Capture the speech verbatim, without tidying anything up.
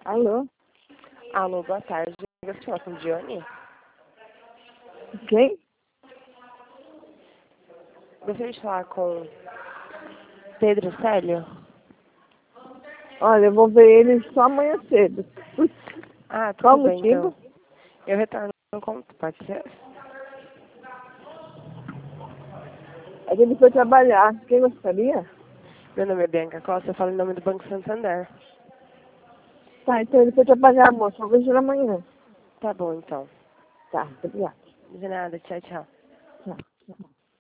Alô? Alô, boa tarde. Eu estou com Dione. Quem? Gostaria de falar com Pedro Célio. Olha, eu vou ver ele só amanhã cedo. Ah, tudo Qual o bem, motivo? então. Eu retorno no conto, pode ser? É que ele foi trabalhar. Quem gostaria? Meu nome é Bianca Costa, eu falo em nome do Banco Santander. Tá, então ele foi trabalhar, moça. Eu vejo ele amanhã. Tá bom, então. Tá, obrigada. De nada, tchau, tchau. Tchau. Tchau.